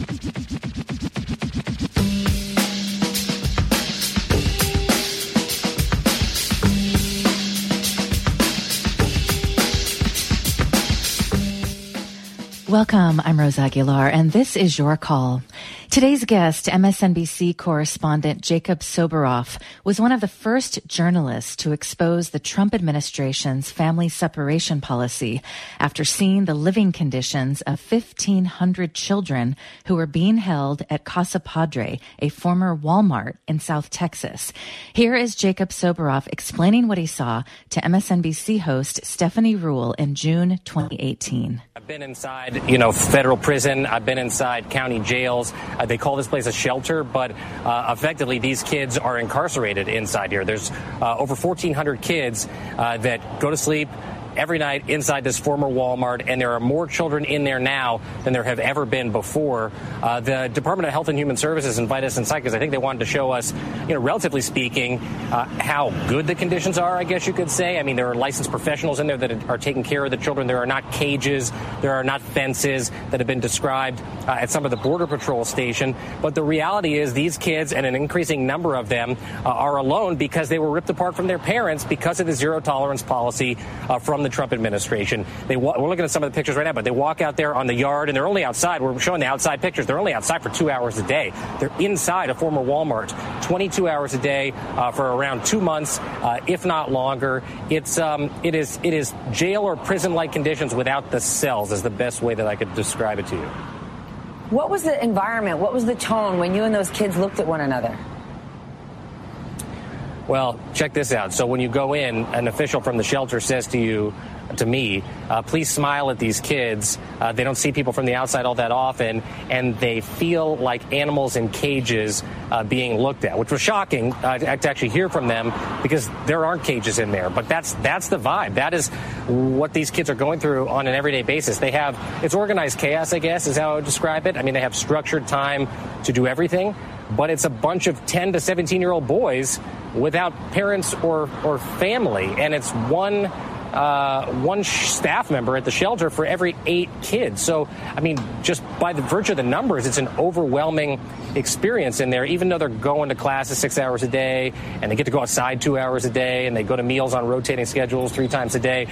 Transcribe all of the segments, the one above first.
Welcome. I'm Rose Aguilar, and this is Your Call. Today's guest, MSNBC correspondent Jacob Soboroff, was one of the first journalists to expose the Trump administration's family separation policy after seeing the living conditions of 1,500 children who were being held at Casa Padre, a former Walmart in South Texas. Here is Jacob Soboroff explaining what he saw to MSNBC host Stephanie Ruhle in June 2018. I've been inside, federal prison. I've been inside county jails. They call this place a shelter, but effectively these kids are incarcerated inside here. There's over 1,400 kids that go to sleep every night inside this former Walmart, and there are more children in there now than there have ever been before. The Department of Health and Human Services invited us inside because I think they wanted to show us, relatively speaking, how good the conditions are, I guess you could say. I mean, there are licensed professionals in there that are taking care of the children. There are not cages. There are not fences that have been described at some of the Border Patrol station. But the reality is these kids, and an increasing number of them, are alone because they were ripped apart from their parents because of the zero tolerance policy from the Trump administration. We're looking at some of the pictures right now, but they walk out there on the yard, and they're only outside. We're showing the outside pictures. They're only outside for 2 hours a day. They're inside a former Walmart 22 hours a day for around 2 months, if not longer. It is jail or prison-like conditions without the cells is the best way that I could describe it to you. What was the environment? What was the tone when you and those kids looked at one another? Well, check this out. So when you go in, an official from the shelter says to me, please smile at these kids. They don't see people from the outside all that often, and they feel like animals in cages being looked at, which was shocking to actually hear from them because there aren't cages in there. But that's the vibe. That is what these kids are going through on an everyday basis. It's organized chaos, I guess, is how I would describe it. I mean, they have structured time to do everything, but it's a bunch of 10 to 17-year-old boys without parents or family, and it's one staff member at the shelter for every 8 kids. So, I mean, just by the virtue of the numbers, it's an overwhelming experience in there, even though they're going to classes 6 hours a day, and they get to go outside 2 hours a day, and they go to meals on rotating schedules 3 times a day.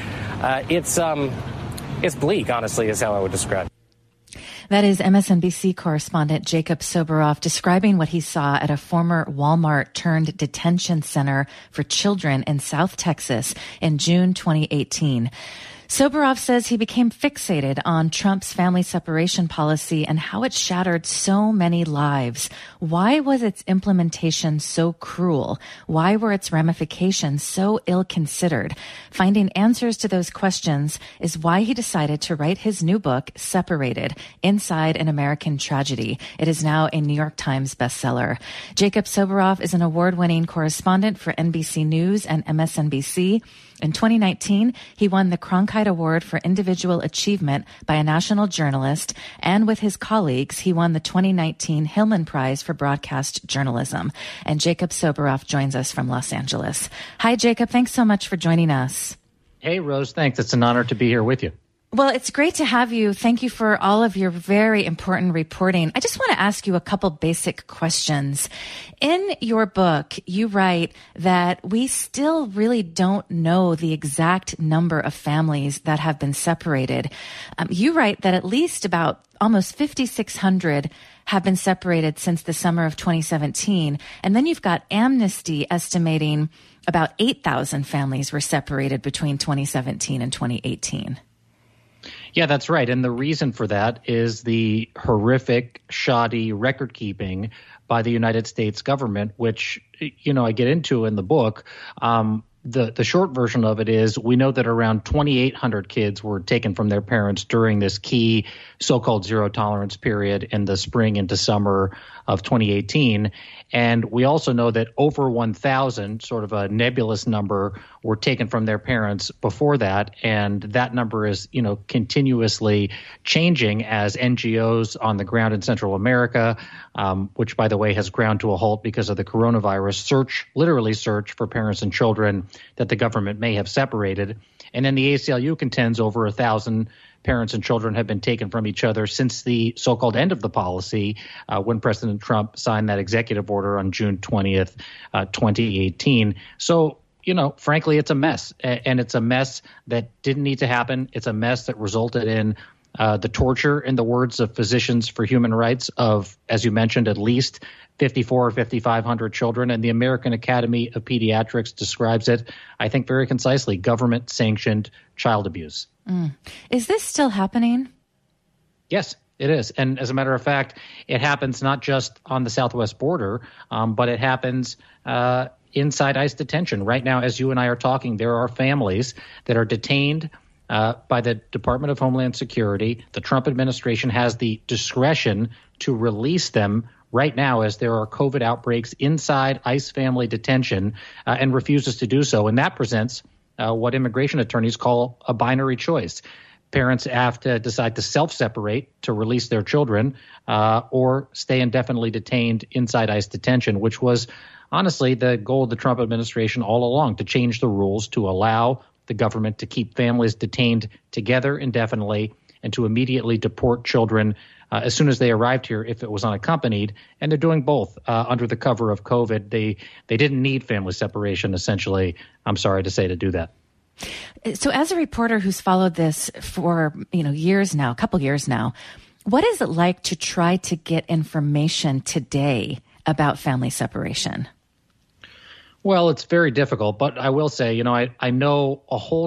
It's bleak, honestly, is how I would describe it. That is MSNBC correspondent Jacob Soboroff describing what he saw at a former Walmart turned detention center for children in South Texas in June 2018. Soboroff says he became fixated on Trump's family separation policy and how it shattered so many lives. Why was its implementation so cruel? Why were its ramifications so ill-considered? Finding answers to those questions is why he decided to write his new book, Separated, Inside an American Tragedy. It is now a New York Times bestseller. Jacob Soboroff is an award-winning correspondent for NBC News and MSNBC. In 2019, he won the Cronkite Award for Individual Achievement by a national journalist, and with his colleagues, he won the 2019 Hillman Prize for Broadcast Journalism. And Jacob Soboroff joins us from Los Angeles. Hi, Jacob. Thanks so much for joining us. Hey, Rose. Thanks. It's an honor to be here with you. Well, it's great to have you. Thank you for all of your very important reporting. I just want to ask you a couple basic questions. In your book, you write that we still really don't know the exact number of families that have been separated. You write that at least about almost 5,600 have been separated since the summer of 2017. And then you've got Amnesty estimating about 8,000 families were separated between 2017 and 2018. Yeah, that's right. And the reason for that is the horrific, shoddy record keeping by the United States government, which, I get into in the book. The short version of it is we know that around 2,800 kids were taken from their parents during this key so-called zero tolerance period in the spring into summer of 2018. And we also know that over 1,000, sort of a nebulous number, were taken from their parents before that. And that number is, continuously changing as NGOs on the ground in Central America, which, by the way, has ground to a halt because of the coronavirus, literally search for parents and children that the government may have separated. And then the ACLU contends over 1,000 parents and children have been taken from each other since the so-called end of the policy when President Trump signed that executive order on June 20th, 2018. So, frankly, it's a mess, and it's a mess that didn't need to happen. It's a mess that resulted in the torture, in the words of Physicians for Human Rights, of, as you mentioned, at least 54 or 5,500 children. And the American Academy of Pediatrics describes it, I think, very concisely: government-sanctioned child abuse. Is this still happening? Yes, it is. And as a matter of fact, it happens not just on the southwest border, but it happens inside ICE detention. Right now, as you and I are talking, there are families that are detained by the Department of Homeland Security. The Trump administration has the discretion to release them right now as there are COVID outbreaks inside ICE family detention, and refuses to do so. And that presents what immigration attorneys call a binary choice. Parents have to decide to self-separate to release their children, or stay indefinitely detained inside ICE detention, which was honestly the goal of the Trump administration all along, to change the rules to allow the government to keep families detained together indefinitely and to immediately deport children as soon as they arrived here if it was unaccompanied. And they're doing both under the cover of COVID. They didn't need family separation, essentially, I'm sorry to say, to do that. So as a reporter who's followed this for years now, a couple years now, what is it like to try to get information today about family separation? Well, it's very difficult, but I will say, I know a whole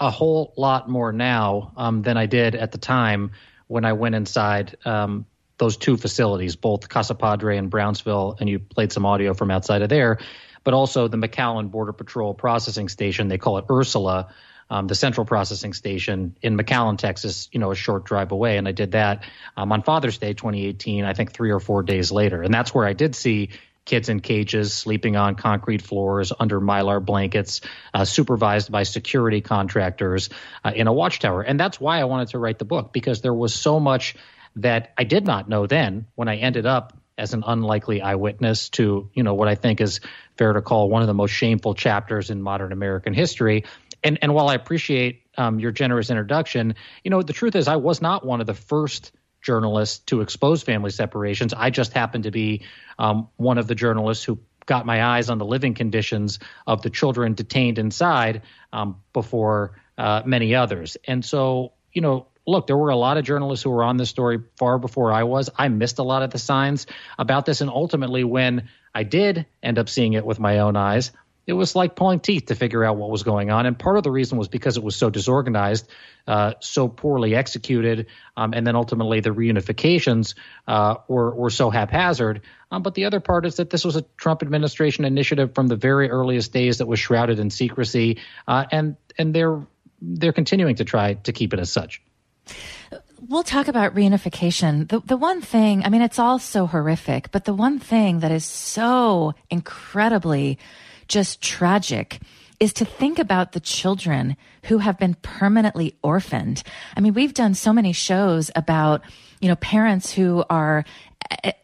lot more now than I did at the time when I went inside those two facilities, both Casa Padre and Brownsville, and you played some audio from outside of there, but also the McAllen Border Patrol Processing Station. They call it Ursula, the central processing station in McAllen, Texas, a short drive away. And I did that on Father's Day 2018, I think 3 or 4 days later. And that's where I did see kids in cages, sleeping on concrete floors under Mylar blankets, supervised by security contractors in a watchtower. And that's why I wanted to write the book, because there was so much that I did not know then when I ended up as an unlikely eyewitness to, what I think is fair to call one of the most shameful chapters in modern American history. And while I appreciate your generous introduction, the truth is I was not one of the first journalists to expose family separations. I just happened to be one of the journalists who got my eyes on the living conditions of the children detained inside before many others. And so, look, there were a lot of journalists who were on this story far before I was. I missed a lot of the signs about this. And ultimately, when I did end up seeing it with my own eyes, it was like pulling teeth to figure out what was going on. And part of the reason was because it was so disorganized, so poorly executed, and then ultimately the reunifications were so haphazard. But the other part is that this was a Trump administration initiative from the very earliest days that was shrouded in secrecy, and they're continuing to try to keep it as such. We'll talk about reunification. The one thing, it's all so horrific, but the one thing that is so incredibly just tragic is to think about the children who have been permanently orphaned. We've done so many shows about, parents who are at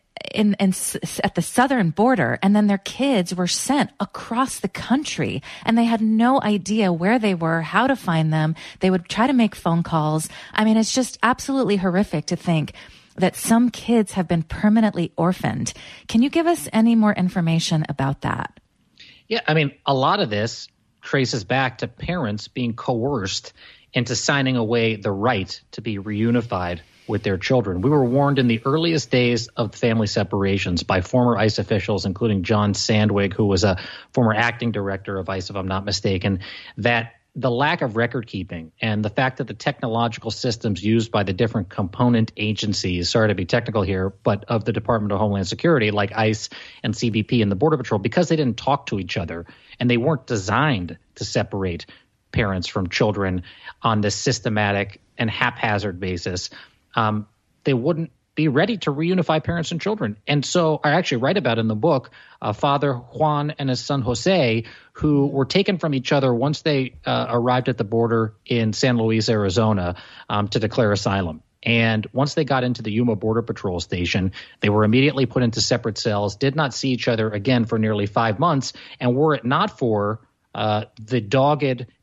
the southern border, and then their kids were sent across the country, and they had no idea where they were, how to find them. They would try to make phone calls. It's just absolutely horrific to think that some kids have been permanently orphaned. Can you give us any more information about that? Yeah, a lot of this traces back to parents being coerced into signing away the right to be reunified with their children. We were warned in the earliest days of family separations by former ICE officials, including John Sandwig, who was a former acting director of ICE, if I'm not mistaken, that the lack of record keeping and the fact that the technological systems used by the different component agencies, sorry to be technical here, but of the Department of Homeland Security, like ICE and CBP and the Border Patrol, because they didn't talk to each other and they weren't designed to separate parents from children on this systematic and haphazard basis, they wouldn't be ready to reunify parents and children. And so I actually write about in the book Father Juan and his son Jose, who were taken from each other once they arrived at the border in San Luis, Arizona, to declare asylum. And once they got into the Yuma Border Patrol Station, they were immediately put into separate cells, did not see each other again for nearly 5 months. And were it not for the dogged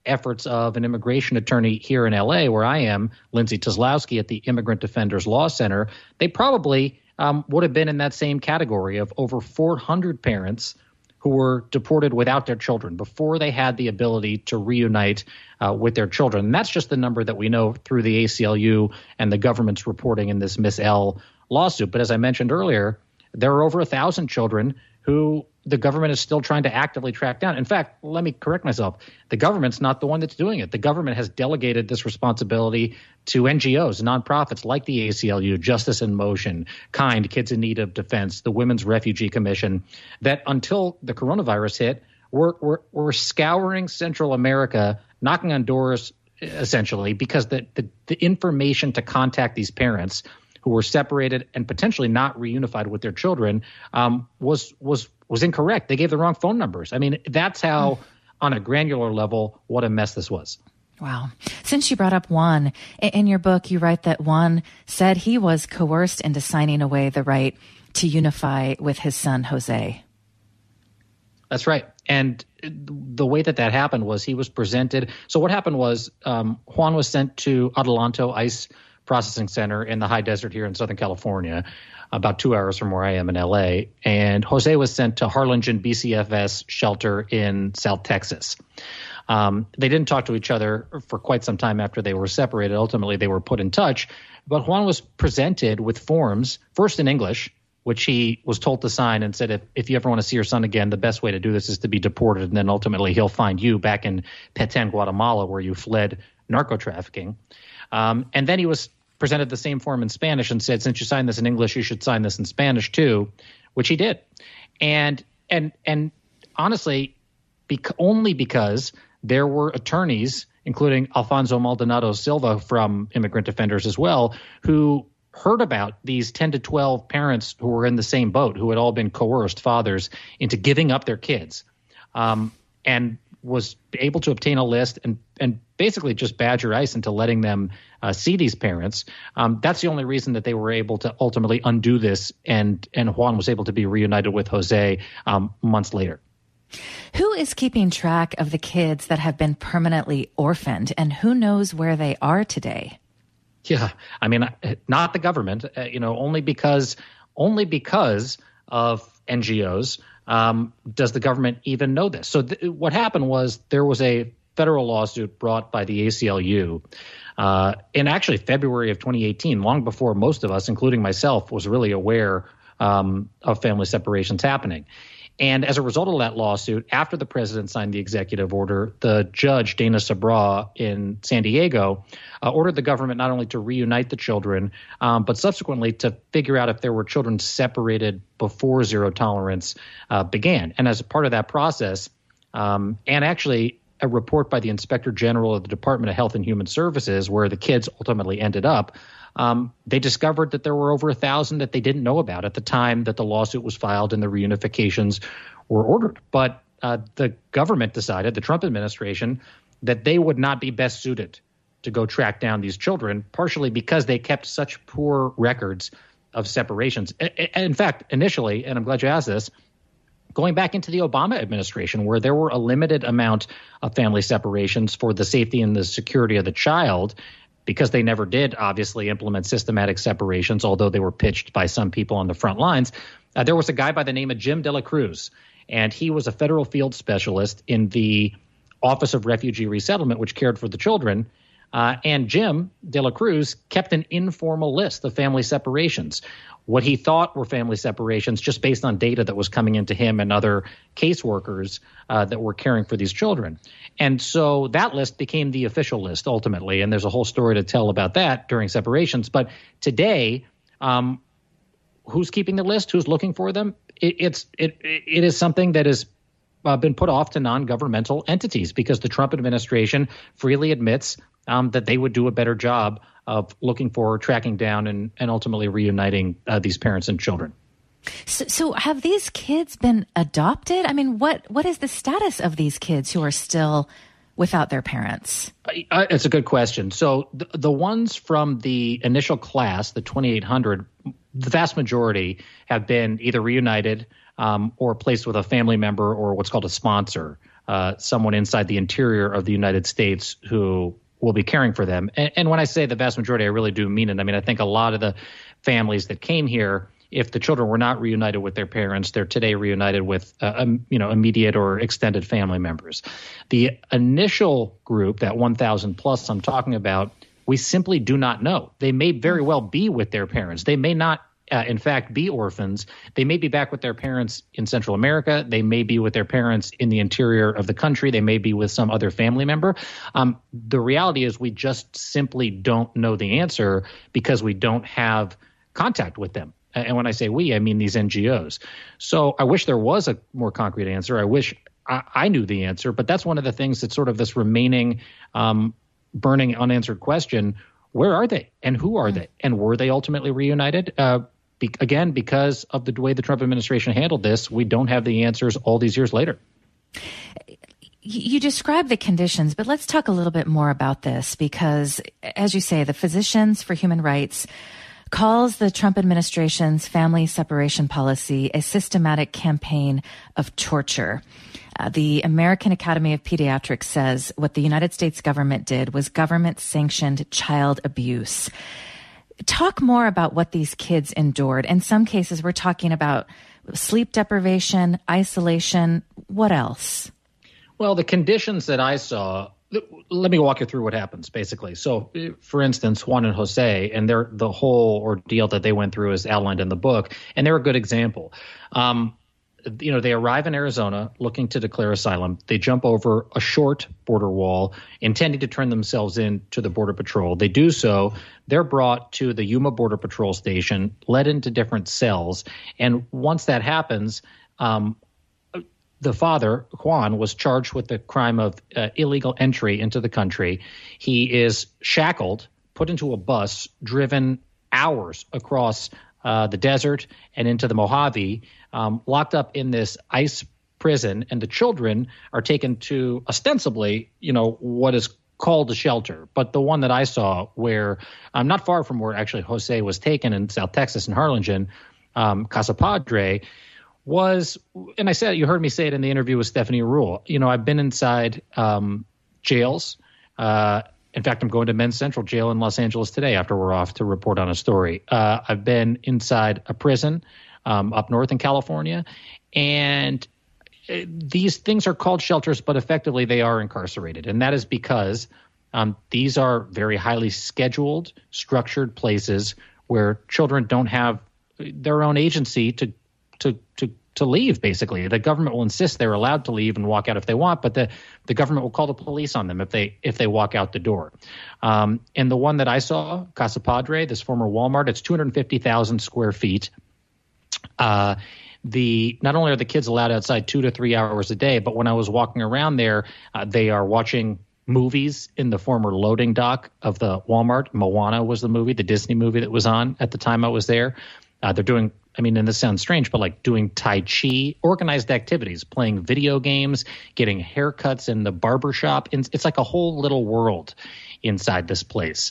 efforts of an immigration attorney here in L.A., where I am, Lindsay Kozlowski at the Immigrant Defenders Law Center, they probably would have been in that same category of over 400 parents who were deported without their children before they had the ability to reunite with their children. And that's just the number that we know through the ACLU and the government's reporting in this Miss L lawsuit. But as I mentioned earlier, there are over 1,000 children who the government is still trying to actively track down. In fact, let me correct myself. The government's not the one that's doing it. The government has delegated this responsibility to NGOs, nonprofits like the ACLU, Justice in Motion, KIND, Kids in Need of Defense, the Women's Refugee Commission, that until the coronavirus hit, were scouring Central America, knocking on doors, essentially, because the information to contact these parents who were separated and potentially not reunified with their children was incorrect. They gave the wrong phone numbers. I mean, that's how, on a granular level, what a mess this was. Wow. Since you brought up Juan, in your book, you write that Juan said he was coerced into signing away the right to unify with his son, Jose. That's right. And the way that happened was he was presented. So what happened was Juan was sent to Adelanto ICE Processing Center in the high desert here in Southern California, about 2 hours from where I am in L.A. And Jose was sent to Harlingen BCFS shelter in South Texas. They didn't talk to each other for quite some time after they were separated. Ultimately, they were put in touch. But Juan was presented with forms, first in English, which he was told to sign and said, if you ever want to see your son again, the best way to do this is to be deported. And then ultimately he'll find you back in Petén, Guatemala, where you fled narco trafficking. And then he was presented the same form in Spanish and said, since you signed this in English, you should sign this in Spanish too, which he did. And honestly, only because there were attorneys, including Alfonso Maldonado Silva from Immigrant Defenders as well, who heard about these 10 to 12 parents who were in the same boat, who had all been coerced, fathers, into giving up their kids, and was able to obtain a list and basically just badger ICE into letting them see these parents. That's the only reason that they were able to ultimately undo this, and Juan was able to be reunited with Jose months later. Who is keeping track of the kids that have been permanently orphaned, and who knows where they are today? Yeah, I mean, not the government, only because of NGOs. Does the government even know this? So what happened was there was a federal lawsuit brought by the ACLU in actually February of 2018, long before most of us, including myself, was really aware of family separations happening. And as a result of that lawsuit, after the president signed the executive order, the judge, Dana Sabraw in San Diego, ordered the government not only to reunite the children, but subsequently to figure out if there were children separated before zero tolerance began. And as a part of that process, and actually a report by the Inspector General of the Department of Health and Human Services, where the kids ultimately ended up, they discovered that there were over 1,000 that they didn't know about at the time that the lawsuit was filed and the reunifications were ordered. But the government decided, the Trump administration, that they would not be best suited to go track down these children, partially because they kept such poor records of separations. In fact, initially, and I'm glad you asked this, going back into the Obama administration, where there were a limited amount of family separations for the safety and the security of the child, because they never did obviously implement systematic separations, although they were pitched by some people on the front lines. There was a guy by the name of Jim De La Cruz, and he was a federal field specialist in the Office of Refugee Resettlement, which cared for the children. And Jim De La Cruz kept an informal list of family separations, what he thought were family separations, just based on data that was coming into him and other caseworkers that were caring for these children. And so that list became the official list ultimately, and there's a whole story to tell about that during separations. But today, who's keeping the list? Who's looking for them? It is something that has been put off to non-governmental entities, because the Trump administration freely admits that they would do a better job of looking for, tracking down, and ultimately reuniting these parents and children. So have these kids been adopted? I mean, what is the status of these kids who are still without their parents? It's a good question. So the ones from the initial class, the 2,800, the vast majority have been either reunited or placed with a family member or what's called a sponsor. someone inside the interior of the United States who will be caring for them. And when I say the vast majority, I really do mean it. I mean, I think a lot of the families that came here, if the children were not reunited with their parents, they're today reunited with, immediate or extended family members. The initial group, that 1,000 plus I'm talking about, we simply do not know. They may very well be with their parents. They may not, in fact, be orphans. They may be back with their parents in Central America. They may be with their parents in the interior of the country. They may be with some other family member. The reality is we just simply don't know the answer because we don't have contact with them. And when I say we, I mean these NGOs. So I wish there was a more concrete answer. I wish I knew the answer. But that's one of the things that's sort of this remaining burning unanswered question. Where are they and who are they? And were they ultimately reunited? Again, because of the way the Trump administration handled this, we don't have the answers all these years later. You describe the conditions, but let's talk a little bit more about this because, as you say, the Physicians for Human Rights calls the Trump administration's family separation policy a systematic campaign of torture. The American Academy of Pediatrics says what the United States government did was government-sanctioned child abuse. Talk more about what these kids endured. In some cases, we're talking about sleep deprivation, isolation. What else? Well, the conditions that I saw, let me walk you through what happens, basically. So, for instance, Juan and Jose, and the whole ordeal that they went through is outlined in the book, and they're a good example. They arrive in Arizona looking to declare asylum. They jump over a short border wall, intending to turn themselves in to the Border Patrol. They do so. They're brought to the Yuma Border Patrol station, led into different cells. And once that happens, the father, Juan, was charged with the crime of illegal entry into the country. He is shackled, put into a bus, driven hours across the desert and into the Mojave, locked up in this ICE prison, and the children are taken to ostensibly, what is called a shelter. But the one that I saw where not far from where actually Jose was taken in South Texas in Harlingen, Casa Padre, was, and I said, you heard me say it in the interview with Stephanie Ruhle, I've been inside jails. In fact, I'm going to Men's Central Jail in Los Angeles today after we're off to report on a story. I've been inside a prison up north in California, and these things are called shelters, but effectively they are incarcerated. And that is because these are very highly scheduled, structured places where children don't have their own agency to leave, basically. The government will insist they're allowed to leave and walk out if they want, but the government will call the police on them if they walk out the door. And the one that I saw, Casa Padre, this former Walmart, it's 250,000 square feet. Not only are the kids allowed outside 2 to 3 hours a day, but when I was walking around there, they are watching movies in the former loading dock of the Walmart. Moana was the movie, the Disney movie that was on at the time I was there. They're doing, and this sounds strange, but like doing Tai Chi, organized activities, playing video games, getting haircuts in the barber shop. It's like a whole little world inside this place.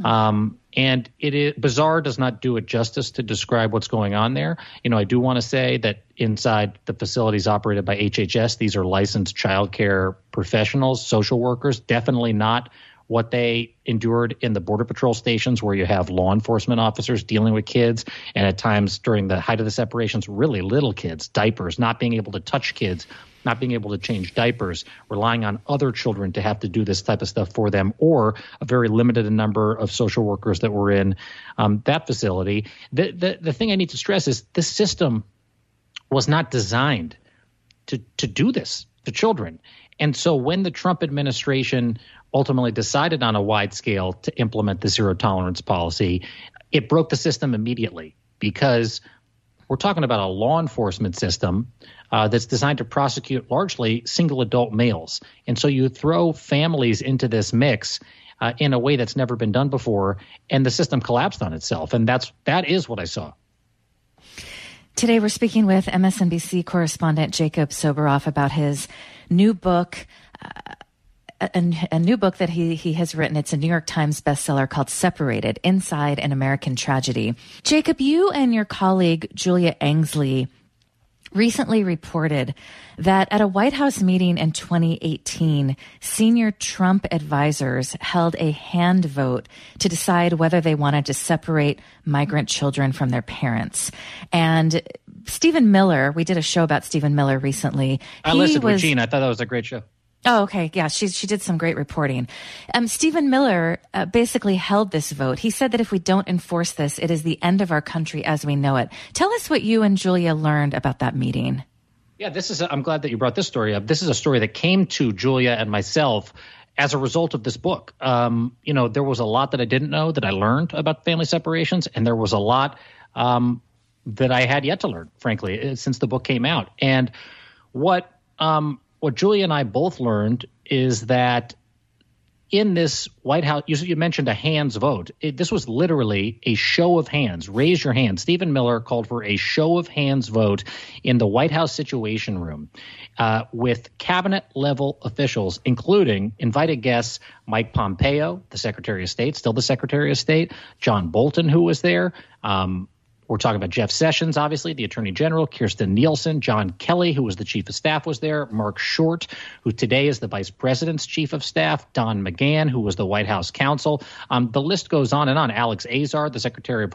And Bizarre does not do it justice to describe what's going on there. I do want to say that inside the facilities operated by HHS, these are licensed child care professionals, social workers, definitely not what they endured in the Border Patrol stations where you have law enforcement officers dealing with kids, and at times during the height of the separations, really little kids, diapers, not being able to touch kids, not being able to change diapers, relying on other children to have to do this type of stuff for them, or a very limited number of social workers that were in that facility. The thing I need to stress is this system was not designed to do this to children. And so when the Trump administration ultimately decided on a wide scale to implement the zero tolerance policy, it broke the system immediately, because we're talking about a law enforcement system that's designed to prosecute largely single adult males. And so you throw families into this mix in a way that's never been done before, and the system collapsed on itself. And that is what I saw. Today we're speaking with MSNBC correspondent Jacob Soboroff about his new book, a new book that he has written. It's a New York Times bestseller called Separated: Inside an American Tragedy. Jacob, you and your colleague Julia Angsley recently reported that at a White House meeting in 2018, senior Trump advisors held a hand vote to decide whether they wanted to separate migrant children from their parents. And Stephen Miller, we did a show about Stephen Miller recently. I listened with Gene. I thought that was a great show. Oh, okay. Yeah, she did some great reporting. Stephen Miller basically held this vote. He said that if we don't enforce this, it is the end of our country as we know it. Tell us what you and Julia learned about that meeting. Yeah, I'm glad that you brought this story up. This is a story that came to Julia and myself as a result of this book. There was a lot that I didn't know that I learned about family separations, and there was a lot that I had yet to learn, frankly, since the book came out. And what Julia and I both learned is that in this White House, you mentioned a hands vote. This was literally a show of hands. Raise your hand. Stephen Miller called for a show of hands vote in the White House Situation Room with cabinet-level officials, including invited guests Mike Pompeo, the Secretary of State, still the Secretary of State, John Bolton, who was there, we're talking about Jeff Sessions, obviously, the Attorney General, Kirstjen Nielsen, John Kelly, who was the Chief of Staff, was there, Mark Short, who today is the Vice President's Chief of Staff, Don McGahn, who was the White House counsel. The list goes on and on. Alex Azar, the Secretary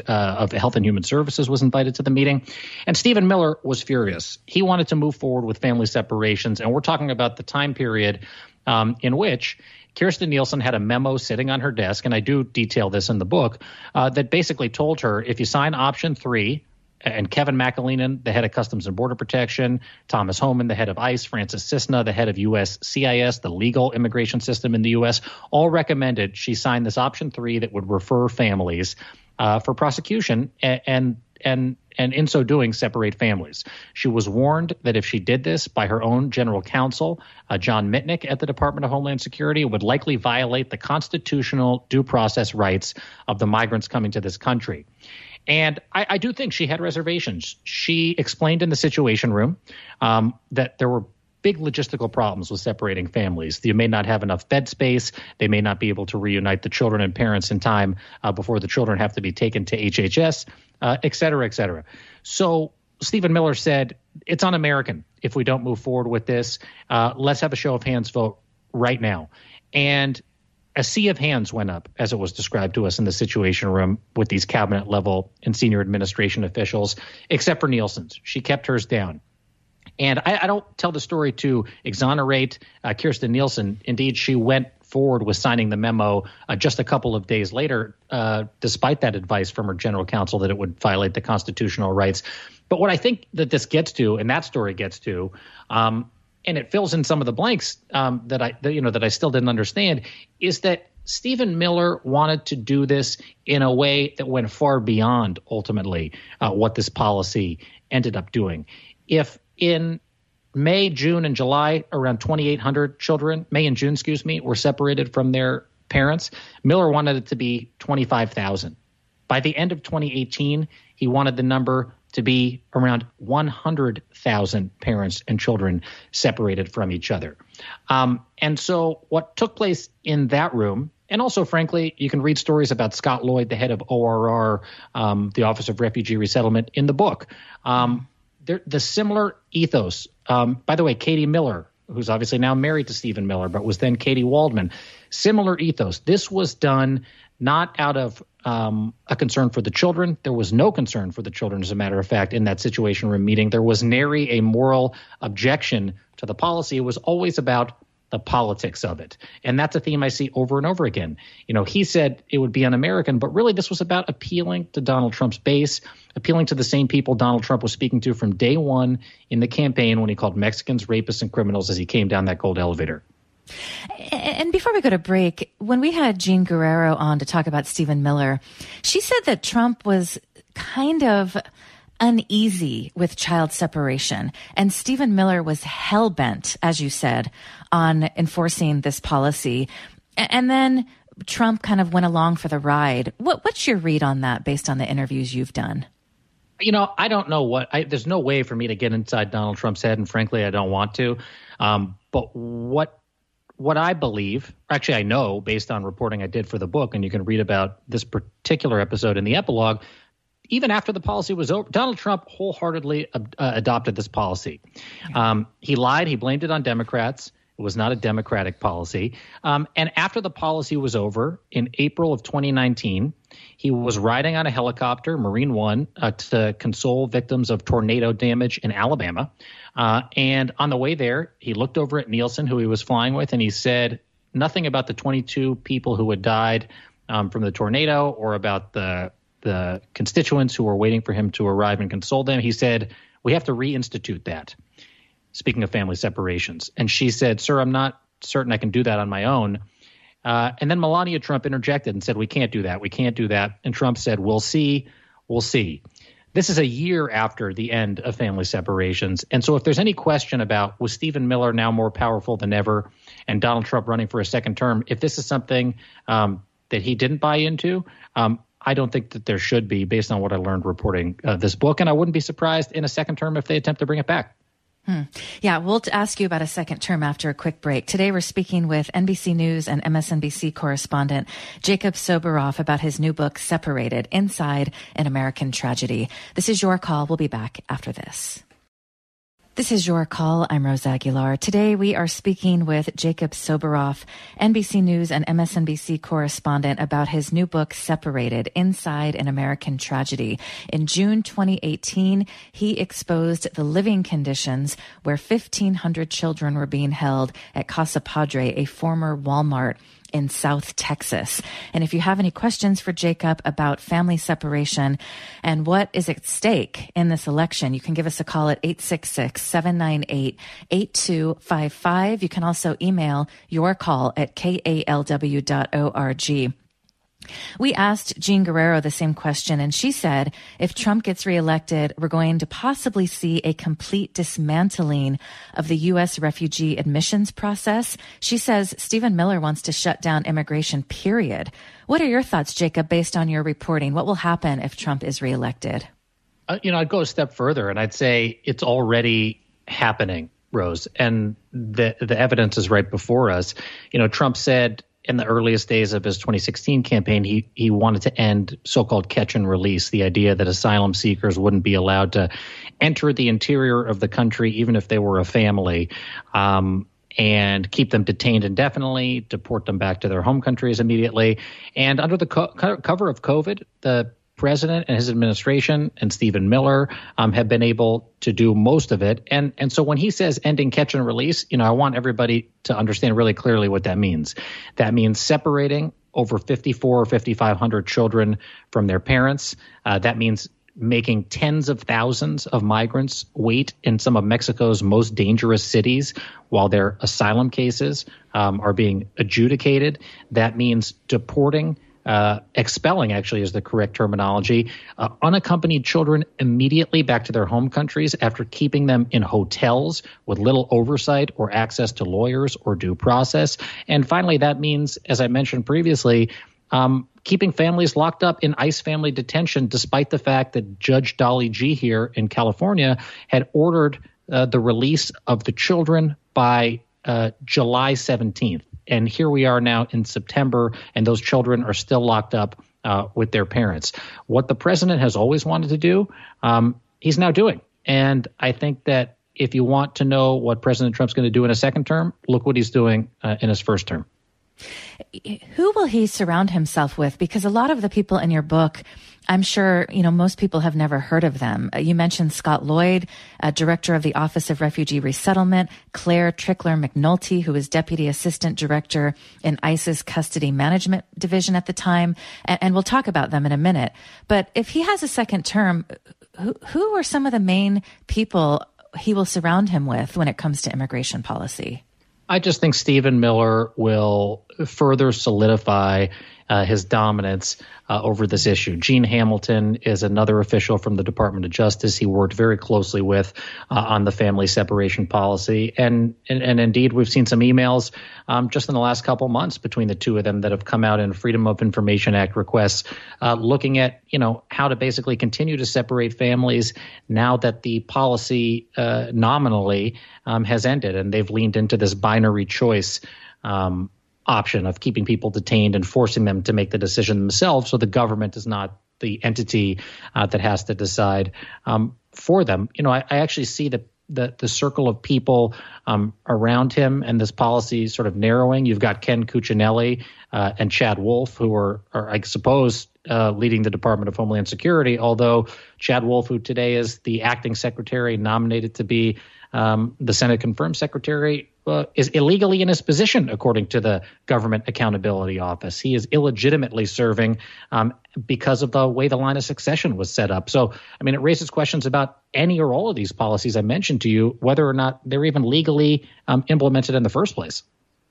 of Health and Human Services, was invited to the meeting. And Stephen Miller was furious. He wanted to move forward with family separations, and we're talking about the time period in which Kirstjen Nielsen had a memo sitting on her desk, and I do detail this in the book, that basically told her if you sign option 3, and Kevin McAleenan, the head of Customs and Border Protection, Thomas Homan, the head of ICE, Francis Cisna, the head of USCIS, the legal immigration system in the U.S., all recommended she sign this option 3 that would refer families for prosecution and in so doing, separate families. She was warned that if she did this by her own general counsel, John Mitnick at the Department of Homeland Security, it would likely violate the constitutional due process rights of the migrants coming to this country. And I do think she had reservations. She explained in the Situation Room that there were big logistical problems with separating families. You may not have enough bed space. They may not be able to reunite the children and parents in time before the children have to be taken to HHS, et cetera, et cetera. So Stephen Miller said, it's un-American if we don't move forward with this. Let's have a show of hands vote right now. And a sea of hands went up, as it was described to us in the Situation Room with these cabinet level and senior administration officials, except for Nielsen's. She kept hers down. And I don't tell the story to exonerate Kirstjen Nielsen. Indeed, she went forward with signing the memo just a couple of days later, despite that advice from her general counsel that it would violate the constitutional rights. But what I think that this gets to, and that story gets to, and it fills in some of the blanks that I still didn't understand, is that Stephen Miller wanted to do this in a way that went far beyond ultimately what this policy ended up doing. If in May, June, and July, around 2,800 children, May and June, were separated from their parents, Miller wanted it to be 25,000. By the end of 2018, he wanted the number to be around 100,000 parents and children separated from each other. And so what took place in that room, and also, frankly, you can read stories about Scott Lloyd, the head of ORR, the Office of Refugee Resettlement, in the book. The similar ethos. By the way, Katie Miller, who's obviously now married to Stephen Miller, but was then Katie Waldman, similar ethos. This was done not out of a concern for the children. There was no concern for the children, as a matter of fact, in that Situation Room meeting. There was nary a moral objection to the policy. It was always about the politics of it. And that's a theme I see over and over again. He said it would be un-American, but really this was about appealing to Donald Trump's base, appealing to the same people Donald Trump was speaking to from day one in the campaign when he called Mexicans rapists and criminals as he came down that gold elevator. And before we go to break, when we had Jean Guerrero on to talk about Stephen Miller, she said that Trump was kind of uneasy with child separation. And Stephen Miller was hell-bent, as you said, on enforcing this policy. And then Trump kind of went along for the ride. What's your read on that based on the interviews you've done? I don't know there's no way for me to get inside Donald Trump's head, and frankly, I don't want to. But what I believe, actually I know based on reporting I did for the book, and you can read about this particular episode in the epilogue, even after the policy was over, Donald Trump wholeheartedly adopted this policy. He lied. He blamed it on Democrats. It was not a Democratic policy. And after the policy was over in April of 2019, he was riding on a helicopter, Marine One, to console victims of tornado damage in Alabama. And on the way there, he looked over at Nielsen, who he was flying with, and he said nothing about the 22 people who had died from the tornado or about the constituents who were waiting for him to arrive and console them. He said, we have to reinstitute that. Speaking of family separations. And she said, sir, I'm not certain I can do that on my own. And then Melania Trump interjected and said, we can't do that. We can't do that. And Trump said, we'll see. We'll see. This is a year after the end of family separations. And so if there's any question about was Stephen Miller now more powerful than ever and Donald Trump running for a second term, if this is something that he didn't buy into, I don't think that there should be, based on what I learned reporting this book. And I wouldn't be surprised in a second term if they attempt to bring it back. Yeah, we'll ask you about a second term after a quick break. Today, we're speaking with NBC News and MSNBC correspondent Jacob Soboroff about his new book, Separated: Inside an American Tragedy. This is Your Call. We'll be back after this. This is Your Call. I'm Rose Aguilar. Today, we are speaking with Jacob Soboroff, NBC News and MSNBC correspondent, about his new book, Separated: Inside an American Tragedy. In June 2018, he exposed the living conditions where 1,500 children were being held at Casa Padre, a former Walmart in South Texas. And if you have any questions for Jacob about family separation and what is at stake in this election, you can give us a call at 866-798-8255. You can also email your call at kalw.org. We asked Jean Guerrero the same question, and she said, if Trump gets reelected, we're going to possibly see a complete dismantling of the U.S. refugee admissions process. She says Stephen Miller wants to shut down immigration, period. What are your thoughts, Jacob, based on your reporting? What will happen if Trump is reelected? I'd go a step further, and I'd say it's already happening, Rose, and the evidence is right before us. Trump said in the earliest days of his 2016 campaign, he wanted to end so-called catch and release, the idea that asylum seekers wouldn't be allowed to enter the interior of the country, even if they were a family, and keep them detained indefinitely, deport them back to their home countries immediately. And under the cover of COVID, the president and his administration and Stephen Miller have been able to do most of it. And so when he says ending catch and release, I want everybody to understand really clearly what that means. That means separating over 54 or 5,500 children from their parents. That means making tens of thousands of migrants wait in some of Mexico's most dangerous cities while their asylum cases are being adjudicated. That means deporting expelling actually is the correct terminology, unaccompanied children immediately back to their home countries after keeping them in hotels with little oversight or access to lawyers or due process. And finally, that means, as I mentioned previously, keeping families locked up in ICE family detention, despite the fact that Judge Dolly G here in California had ordered the release of the children by July 17th. And here we are now in September, and those children are still locked up with their parents. What the president has always wanted to do, he's now doing. And I think that if you want to know what President Trump's going to do in a second term, look what he's doing in his first term. Who will he surround himself with? Because a lot of the people in your book, I'm sure, most people have never heard of them. You mentioned Scott Lloyd, director of the Office of Refugee Resettlement, Claire Trickler McNulty, who was deputy assistant director in ICE's Custody Management Division at the time. And we'll talk about them in a minute. But if he has a second term, who are some of the main people he will surround him with when it comes to immigration policy? I just think Stephen Miller will further solidify his dominance over this issue. Gene Hamilton is another official from the Department of Justice he worked very closely with on the family separation policy. And indeed, we've seen some emails just in the last couple months between the two of them that have come out in Freedom of Information Act requests looking at, how to basically continue to separate families now that the policy nominally has ended. And they've leaned into this binary choice option of keeping people detained and forcing them to make the decision themselves so the government is not the entity that has to decide for them. I actually see the circle of people around him and this policy sort of narrowing. You've got Ken Cuccinelli and Chad Wolf, who are I suppose, leading the Department of Homeland Security, although Chad Wolf, who today is the acting secretary nominated to be the Senate confirmed secretary, is illegally in his position, according to the Government Accountability Office. He is illegitimately serving because of the way the line of succession was set up. So, it raises questions about any or all of these policies I mentioned to you, whether or not they're even legally implemented in the first place.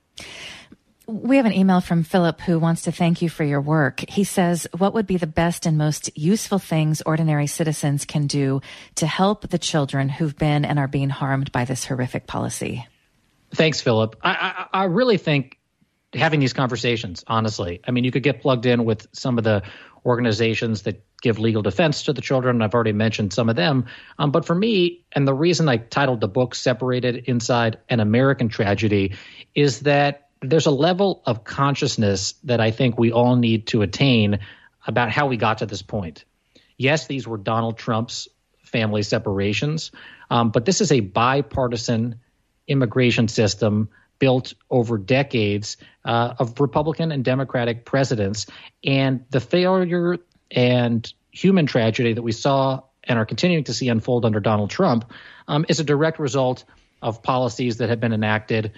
We have an email from Philip who wants to thank you for your work. He says, what would be the best and most useful things ordinary citizens can do to help the children who've been and are being harmed by this horrific policy? Thanks, Philip. I really think having these conversations, honestly, you could get plugged in with some of the organizations that give legal defense to the children. I've already mentioned some of them. But for me, and the reason I titled the book Separated Inside an American Tragedy, is that there's a level of consciousness that I think we all need to attain about how we got to this point. Yes, these were Donald Trump's family separations, but this is a bipartisan immigration system built over decades of Republican and Democratic presidents. And the failure and human tragedy that we saw and are continuing to see unfold under Donald Trump is a direct result of policies that have been enacted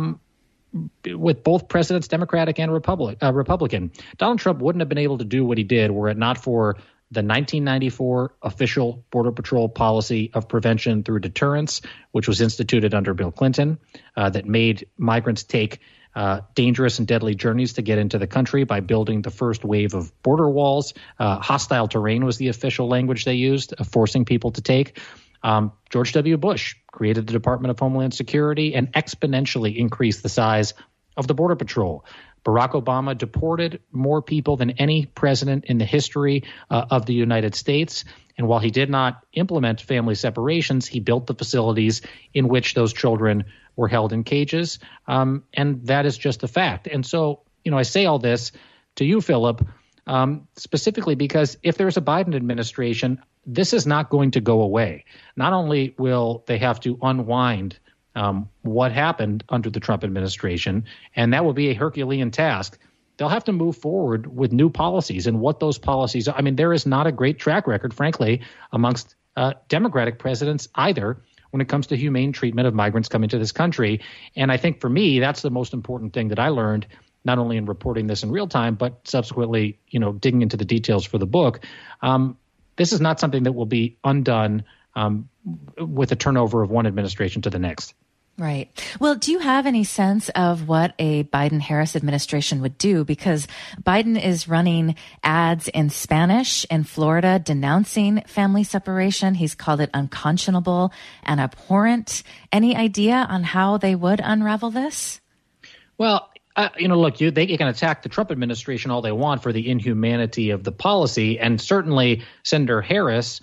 with both presidents, Democratic and Republican. Donald Trump wouldn't have been able to do what he did were it not for the 1994 official Border Patrol policy of prevention through deterrence, which was instituted under Bill Clinton, that made migrants take dangerous and deadly journeys to get into the country by building the first wave of border walls. Hostile terrain was the official language they used, forcing people to take. George W. Bush created the Department of Homeland Security and exponentially increased the size of the Border Patrol. Barack Obama deported more people than any president in the history of the United States. And while he did not implement family separations, he built the facilities in which those children were held in cages. And that is just a fact. And so, I say all this to you, Philip, specifically because if there's a Biden administration, this is not going to go away. Not only will they have to unwind what happened under the Trump administration, and that will be a Herculean task, they'll have to move forward with new policies. And what those policies are, there is not a great track record, frankly, amongst Democratic presidents either when it comes to humane treatment of migrants coming to this country. And I think for me, that's the most important thing that I learned, not only in reporting this in real time, but subsequently, digging into the details for the book. This is not something that will be undone with a turnover of one administration to the next. Right. Well, do you have any sense of what a Biden-Harris administration would do? Because Biden is running ads in Spanish in Florida denouncing family separation. He's called it unconscionable and abhorrent. Any idea on how they would unravel this? Well, look, they can attack the Trump administration all they want for the inhumanity of the policy. And certainly Senator Harris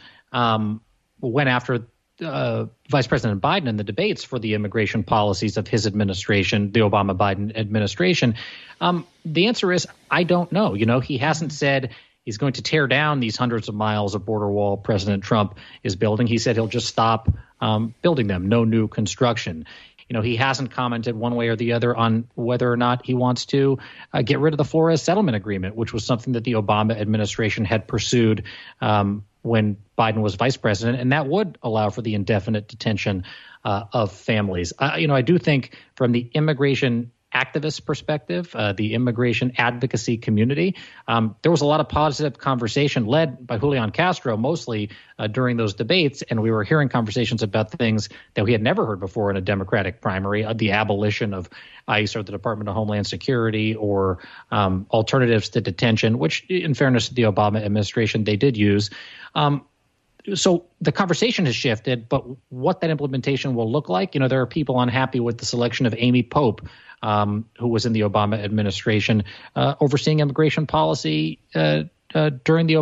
went after Vice President Biden in the debates for the immigration policies of his administration, the Obama-Biden administration. The answer is, I don't know. He hasn't said he's going to tear down these hundreds of miles of border wall President Trump is building. He said he'll just stop building them, no new construction. He hasn't commented one way or the other on whether or not he wants to get rid of the Flores settlement agreement, which was something that the Obama administration had pursued when Biden was vice president, and that would allow for the indefinite detention of families. I do think from the immigration activist perspective, the immigration advocacy community, there was a lot of positive conversation led by Julian Castro, mostly during those debates. And we were hearing conversations about things that we had never heard before in a Democratic primary, the abolition of ICE or the Department of Homeland Security or alternatives to detention, which in fairness to the Obama administration, they did use. So the conversation has shifted, but what that implementation will look like, there are people unhappy with the selection of Amy Pope, who was in the Obama administration, overseeing immigration policy during the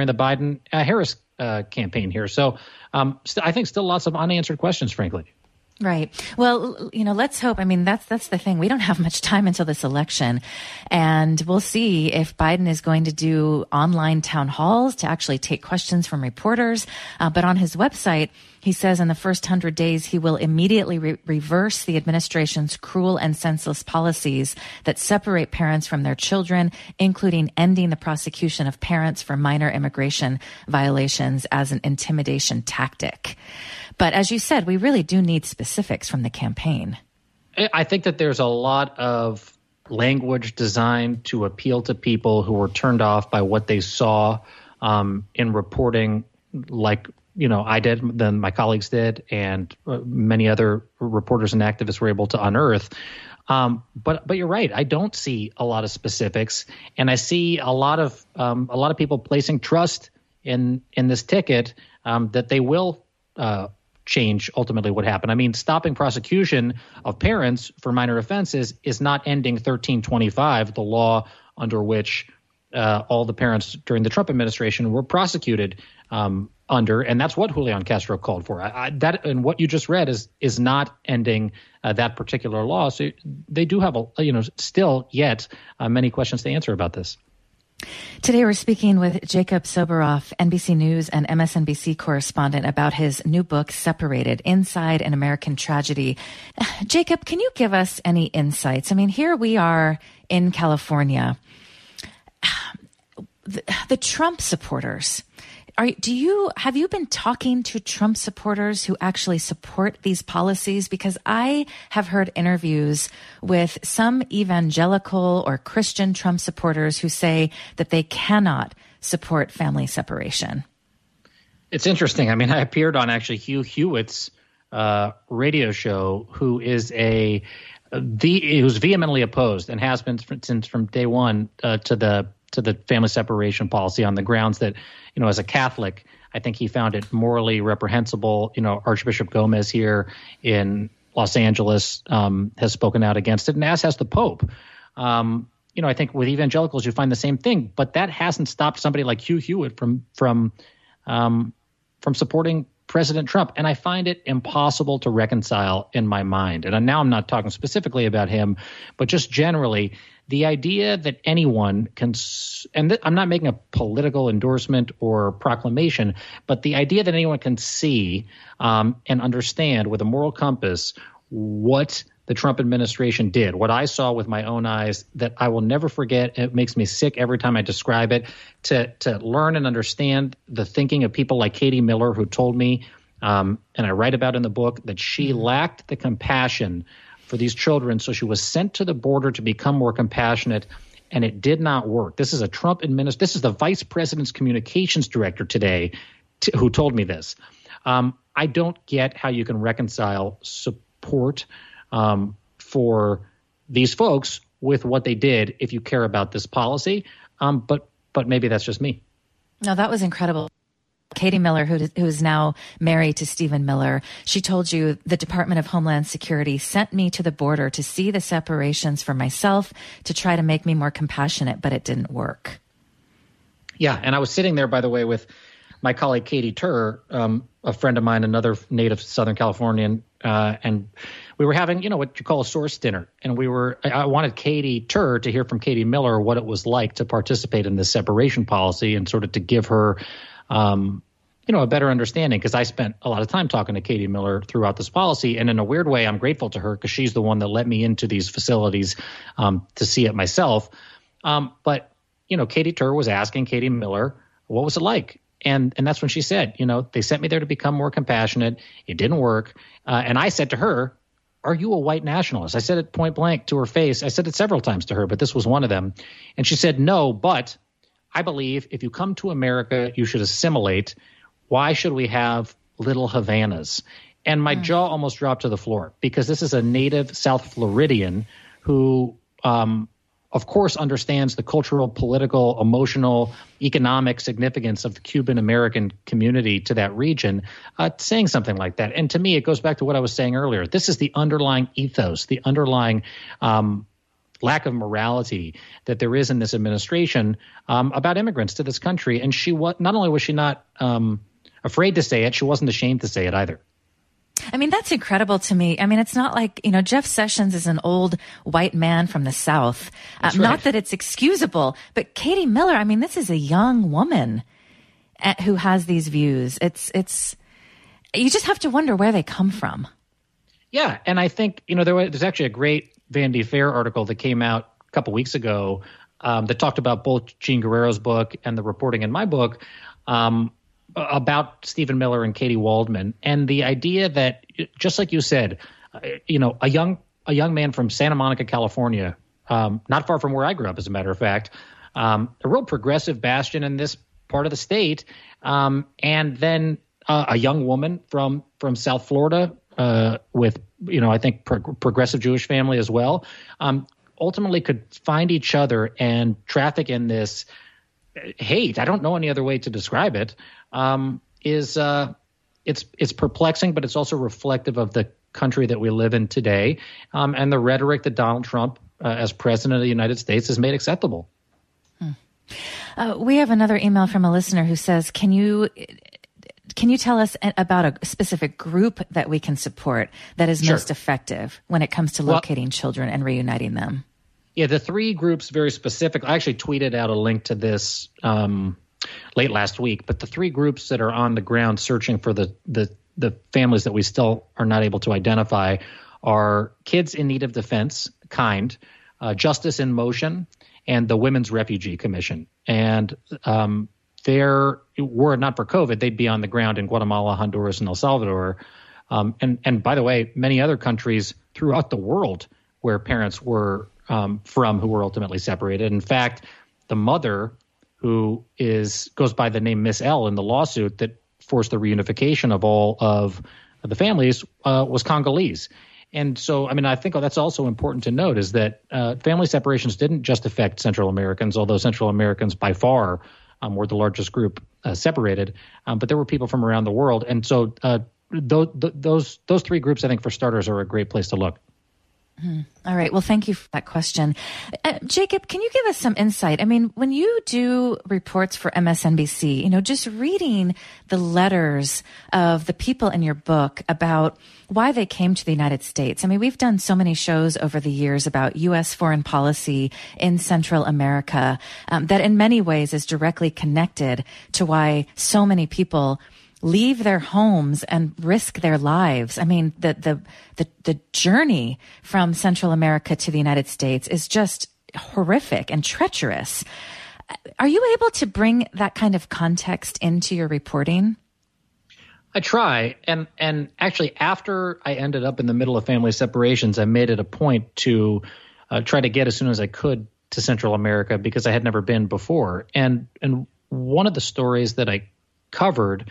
Biden-Harris campaign here. So I think still lots of unanswered questions, frankly. Right. Well, let's hope. I mean, that's the thing. We don't have much time until this election, and we'll see if Biden is going to do online town halls to actually take questions from reporters. But on his website, he says in the first 100 days, he will immediately reverse the administration's cruel and senseless policies that separate parents from their children, including ending the prosecution of parents for minor immigration violations as an intimidation tactic. But as you said, we really do need specifics from the campaign. I think that there's a lot of language designed to appeal to people who were turned off by what they saw in reporting, like I did, then my colleagues did, and many other reporters and activists were able to unearth. But you're right. I don't see a lot of specifics, and I see a lot of people placing trust in this ticket that they will change ultimately what happened. I mean, stopping prosecution of parents for minor offenses is not ending 1325, the law under which all the parents during the Trump administration were prosecuted under, and that's what Julian Castro called for. That and what you just read is not ending that particular law. So they do have still yet many questions to answer about this. Today, we're speaking with Jacob Soboroff, NBC News and MSNBC correspondent, about his new book, Separated: Inside an American Tragedy. Jacob, can you give us any insights? I mean, here we are in California. The Trump supporters. Have you been talking to Trump supporters who actually support these policies? Because I have heard interviews with some evangelical or Christian Trump supporters who say that they cannot support family separation. It's interesting. I mean, I appeared on actually Hugh Hewitt's radio show, who is who's vehemently opposed and has been since from day one to the family separation policy on the grounds that, as a Catholic, I think he found it morally reprehensible. Archbishop Gomez here in Los Angeles has spoken out against it, and as has the Pope. I think with evangelicals, you find the same thing, but that hasn't stopped somebody like Hugh Hewitt from supporting President Trump. And I find it impossible to reconcile in my mind. And now I'm not talking specifically about him, but just generally, the idea that anyone can, I'm not making a political endorsement or proclamation, but the idea that anyone can see and understand with a moral compass what the Trump administration did, what I saw with my own eyes that I will never forget. It makes me sick every time I describe it, to learn and understand the thinking of people like Katie Miller, who told me, and I write about in the book, that she lacked the compassion for these children. So she was sent to the border to become more compassionate, and it did not work. This is a Trump administration. This is the vice president's communications director today who told me this. I don't get how you can reconcile support for these folks with what they did if you care about this policy. But maybe that's just me. No, that was incredible. Katie Miller, who is now married to Stephen Miller, she told you the Department of Homeland Security sent me to the border to see the separations for myself, to try to make me more compassionate, but it didn't work. Yeah, and I was sitting there, by the way, with my colleague Katie Tur, a friend of mine, another native Southern Californian, and we were having, what you call a source dinner. And I wanted Katie Tur to hear from Katie Miller what it was like to participate in this separation policy and sort of to give her a better understanding, because I spent a lot of time talking to Katie Miller throughout this policy. And in a weird way, I'm grateful to her because she's the one that let me into these facilities to see it myself. But Katie Tur was asking Katie Miller, what was it like? And that's when she said, they sent me there to become more compassionate. It didn't work. And I said to her, are you a white nationalist? I said it point blank to her face. I said it several times to her, but this was one of them. And she said, no, but I believe if you come to America, you should assimilate. Why should we have little Havanas? And my jaw almost dropped to the floor, because this is a native South Floridian who, of course, understands the cultural, political, emotional, economic significance of the Cuban American community to that region, saying something like that. And to me, it goes back to what I was saying earlier. This is the underlying ethos, the underlying lack of morality that there is in this administration about immigrants to this country. And not only was she not afraid to say it, she wasn't ashamed to say it either. I mean, that's incredible to me. I mean, it's not like, Jeff Sessions is an old white man from the South. Right. Not that it's excusable, but Katie Miller, I mean, this is a young woman who has these views. It's you just have to wonder where they come from. Yeah. And I think, there's actually a great Vanity Fair article that came out a couple weeks ago that talked about both Jean Guerrero's book and the reporting in my book about Stephen Miller and Katie Waldman, and the idea that, just like you said, a young man from Santa Monica, California, not far from where I grew up, as a matter of fact, a real progressive bastion in this part of the state, and then a young woman from South Florida with, I think progressive Jewish family as well, ultimately could find each other and traffic in this hate. I don't know any other way to describe it. It's perplexing, but it's also reflective of the country that we live in today, and the rhetoric that Donald Trump, as president of the United States, has made acceptable. We have another email from a listener who says, Can you tell us about a specific group that we can support that is Sure. most effective when it comes to locating children and reuniting them? Yeah, the three groups very specific. I actually tweeted out a link to this late last week, but the three groups that are on the ground searching for the families that we still are not able to identify are Kids in Need of Defense, KIND, Justice in Motion, and the Women's Refugee Commission. And were it not for COVID, they'd be on the ground in Guatemala, Honduras, and El Salvador. And by the way, many other countries throughout the world where parents were from who were ultimately separated. In fact, the mother, who goes by the name Miss L in the lawsuit that forced the reunification of all of the families, was Congolese. And so, I mean, I think that's also important to note, is that family separations didn't just affect Central Americans, although Central Americans by far were the largest group separated. But there were people from around the world. And so those three groups, I think, for starters, are a great place to look. All right. Well, thank you for that question. Jacob, can you give us some insight? I mean, when you do reports for MSNBC, just reading the letters of the people in your book about why they came to the United States. I mean, we've done so many shows over the years about U.S. foreign policy in Central America that in many ways is directly connected to why so many people leave their homes and risk their lives. I mean, the journey from Central America to the United States is just horrific and treacherous. Are you able to bring that kind of context into your reporting? I try. And actually, after I ended up in the middle of family separations, I made it a point to try to get as soon as I could to Central America because I had never been before. And one of the stories that I covered,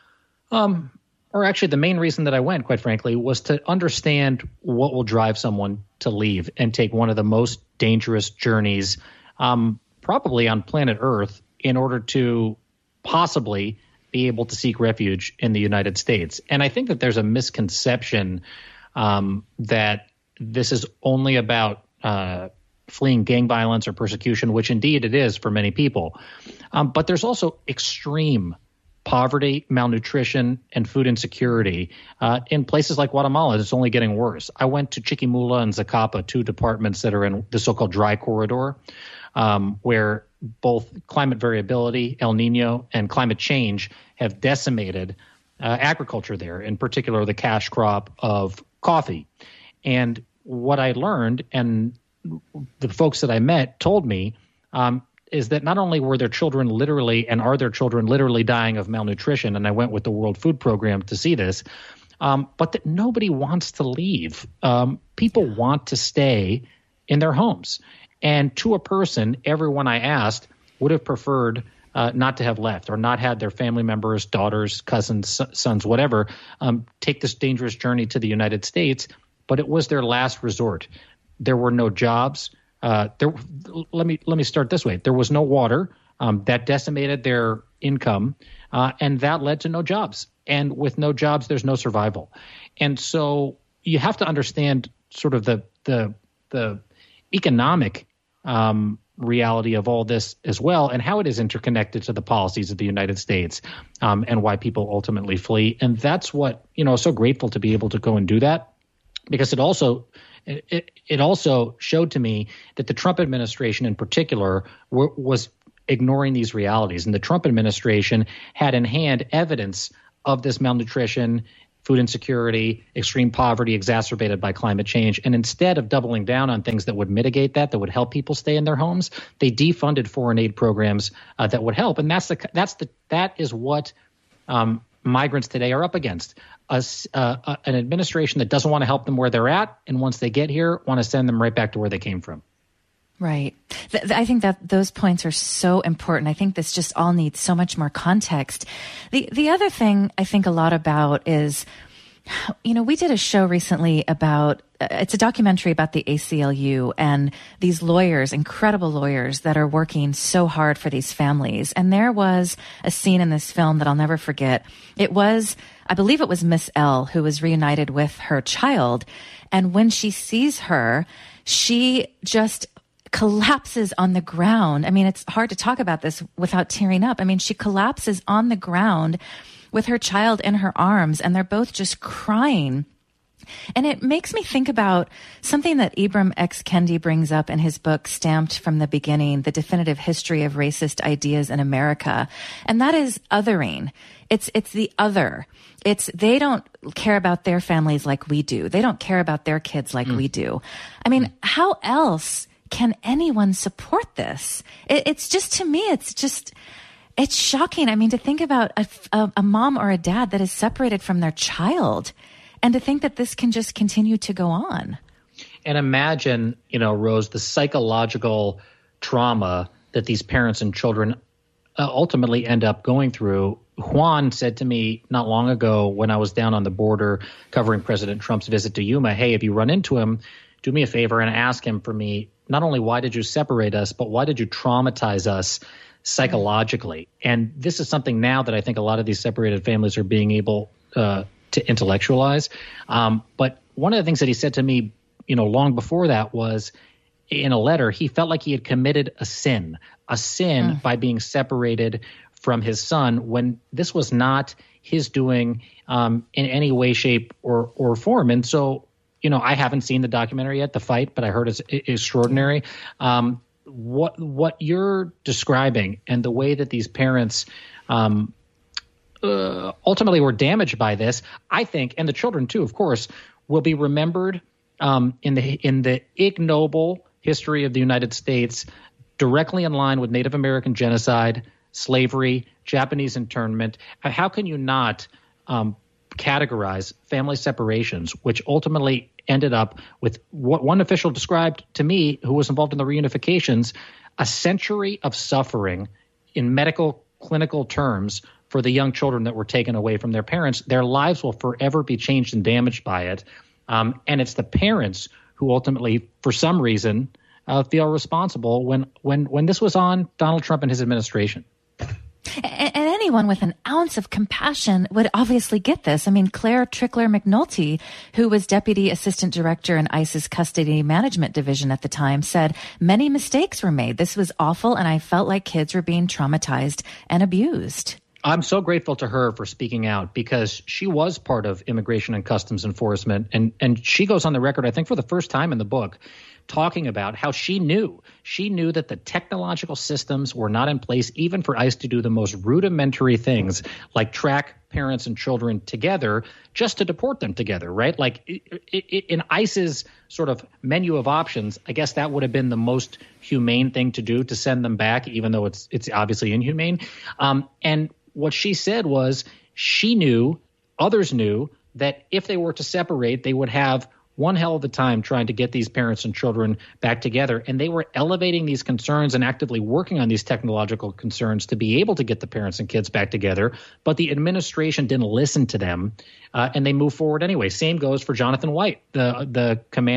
or actually the main reason that I went, quite frankly, was to understand what will drive someone to leave and take one of the most dangerous journeys probably on planet Earth in order to possibly be able to seek refuge in the United States. And I think that there's a misconception that this is only about fleeing gang violence or persecution, which indeed it is for many people. But there's also extreme poverty, malnutrition, and food insecurity in places like Guatemala. It's only getting worse. I went to Chiquimula and Zacapa, two departments that are in the so-called dry corridor, where both climate variability, El Nino, and climate change have decimated agriculture there, in particular the cash crop of coffee. And what I learned, and the folks that I met told me, is that not only were their children literally and are their children literally dying of malnutrition, and I went with the World Food Program to see this, but that nobody wants to leave. People want to stay in their homes. And to a person, everyone I asked would have preferred not to have left or not had their family members, daughters, cousins, sons, whatever, take this dangerous journey to the United States, but it was their last resort. There were no jobs. Let me start this way. There was no water that decimated their income, and that led to no jobs. And with no jobs, there's no survival. And so you have to understand sort of the economic reality of all this as well, and how it is interconnected to the policies of the United States, and why people ultimately flee. And that's what, so grateful to be able to go and do that, because it also showed to me that the Trump administration in particular was ignoring these realities. And the Trump administration had in hand evidence of this malnutrition, food insecurity, extreme poverty exacerbated by climate change. And instead of doubling down on things that would mitigate that would help people stay in their homes, they defunded foreign aid programs that would help. And that is what migrants today are up against. An administration that doesn't want to help them where they're at, and once they get here, want to send them right back to where they came from. Right. I think that those points are so important. I think this just all needs so much more context. The other thing I think a lot about is, we did a show recently about, it's a documentary about the ACLU and these lawyers, incredible lawyers that are working so hard for these families. And there was a scene in this film that I'll never forget. I believe it was Miss L who was reunited with her child. And when she sees her, she just collapses on the ground. I mean, it's hard to talk about this without tearing up. I mean, she collapses on the ground with her child in her arms, and they're both just crying. And it makes me think about something that Ibram X. Kendi brings up in his book, Stamped from the Beginning, The Definitive History of Racist Ideas in America. And that is othering. It's the other. They don't care about their families like we do. They don't care about their kids like we do. I mean, how else can anyone support this? It's just, to me, it's shocking. I mean, to think about a mom or a dad that is separated from their child, and to think that this can just continue to go on. And imagine, Rose, the psychological trauma that these parents and children ultimately end up going through. Juan said to me not long ago when I was down on the border covering President Trump's visit to Yuma, hey, if you run into him, do me a favor and ask him for me, not only why did you separate us, but why did you traumatize us psychologically? And this is something now that I think a lot of these separated families are being able to intellectualize. But one of the things that he said to me, long before that was in a letter, he felt like he had committed a sin by being separated from his son when this was not his doing in any way, shape, or form. And so, I haven't seen the documentary yet, The Fight, but I heard it's extraordinary. What you're describing and the way that these parents ultimately were damaged by this, I think, and the children too, of course, will be remembered in the ignoble history of the United States, directly in line with Native American genocide, slavery, Japanese internment. How can you not categorize family separations, which ultimately ended up with what one official described to me, who was involved in the reunifications, a century of suffering in medical, clinical terms for the young children that were taken away from their parents. Their lives will forever be changed and damaged by it. And it's the parents who ultimately, for some reason, feel responsible when this was on Donald Trump and his administration. And anyone with an ounce of compassion would obviously get this. I mean, Claire Trickler McNulty, who was Deputy Assistant Director in ICE's Custody Management Division at the time, said many mistakes were made. This was awful, and I felt like kids were being traumatized and abused. I'm so grateful to her for speaking out, because she was part of Immigration and Customs Enforcement. And she goes on the record, I think for the first time in the book, talking about how she knew that the technological systems were not in place even for ICE to do the most rudimentary things, like track parents and children together just to deport them together, right? Like in ICE's sort of menu of options, I guess that would have been the most humane thing to do, to send them back, even though it's obviously inhumane. And what she said was she knew, others knew, that if they were to separate, they would have one hell of a time trying to get these parents and children back together. And they were elevating these concerns and actively working on these technological concerns to be able to get the parents and kids back together. But the administration didn't listen to them, and they moved forward anyway. Same goes for Jonathan White, the commander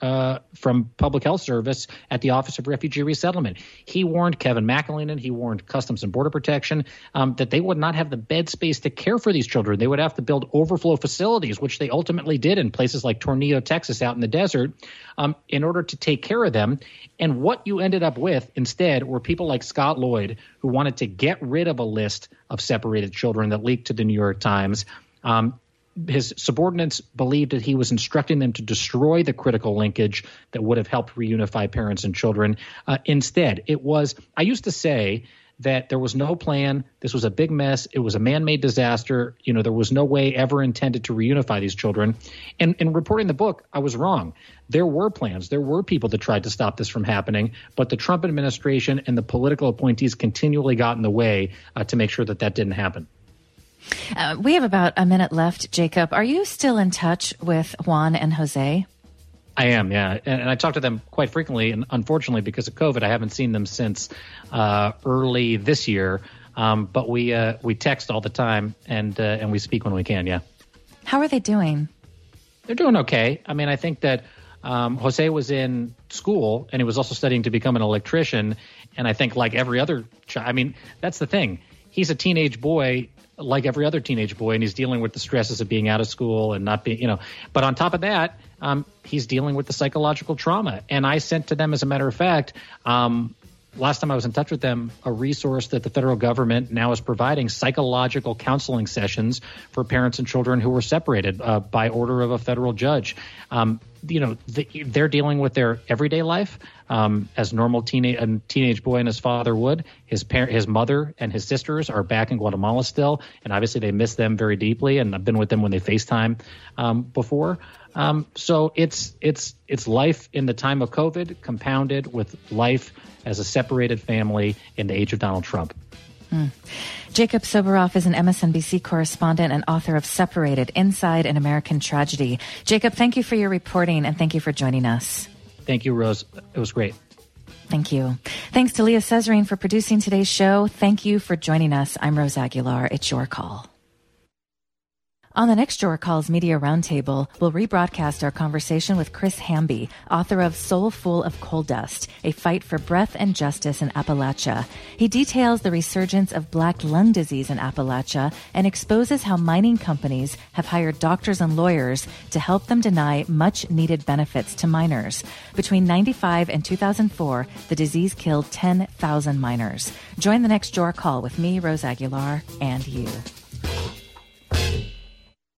from Public Health Service at the Office of Refugee Resettlement. He warned Kevin McAleenan, he warned Customs and Border Protection that they would not have the bed space to care for these children. They would have to build overflow facilities, which they ultimately did in places like Tornillo, Texas, out in the desert, in order to take care of them. And what you ended up with instead were people like Scott Lloyd, who wanted to get rid of a list of separated children that leaked to the New York Times. His subordinates believed that he was instructing them to destroy the critical linkage that would have helped reunify parents and children. Instead, I used to say that there was no plan. This was a big mess. It was a man-made disaster. There was no way ever intended to reunify these children. And in reporting the book, I was wrong. There were plans. There were people that tried to stop this from happening, but the Trump administration and the political appointees continually got in the way to make sure that didn't happen. We have about a minute left, Jacob. Are you still in touch with Juan and Jose? I am, yeah. And I talk to them quite frequently. And unfortunately, because of COVID, I haven't seen them since early this year. But we text all the time and we speak when we can, yeah. How are they doing? They're doing okay. I mean, I think that Jose was in school and he was also studying to become an electrician. And I think like every other child, that's the thing. He's a teenage boy like every other teenage boy, and he's dealing with the stresses of being out of school and not being, but on top of that, he's dealing with the psychological trauma. And I sent to them, as a matter of fact, last time I was in touch with them, a resource that the federal government now is providing, psychological counseling sessions for parents and children who were separated by order of a federal judge. They're dealing with their everyday life as normal teenage boy and his father would. His mother and his sisters are back in Guatemala still, and obviously they miss them very deeply. And I've been with them when they FaceTime before. So it's life in the time of COVID compounded with life as a separated family in the age of Donald Trump. Jacob Soboroff is an MSNBC correspondent and author of Separated: Inside an American Tragedy. Jacob, thank you for your reporting and thank you for joining us. Thank you, Rose. It was great. Thank you. Thanks to Leah Cesarine for producing today's show. Thank you for joining us. I'm Rose Aguilar. It's your call. On the next Your Calls Media Roundtable, we'll rebroadcast our conversation with Chris Hamby, author of Soul Full of Coal Dust, A Fight for Breath and Justice in Appalachia. He details the resurgence of black lung disease in Appalachia and exposes how mining companies have hired doctors and lawyers to help them deny much-needed benefits to miners. Between 1995 and 2004, the disease killed 10,000 miners. Join the next Your Call with me, Rose Aguilar, and you.